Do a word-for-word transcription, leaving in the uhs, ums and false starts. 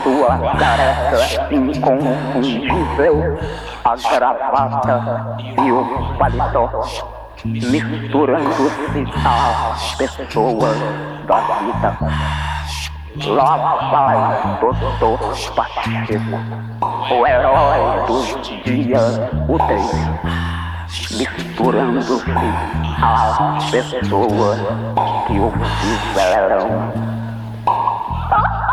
sua tarefa inconfundível, a gravata e o paletó, misturando-se às pessoas da vida. Lá vai doutor Pacheco, o herói dos dias úteis, misturando-se às pessoas que o fizeram.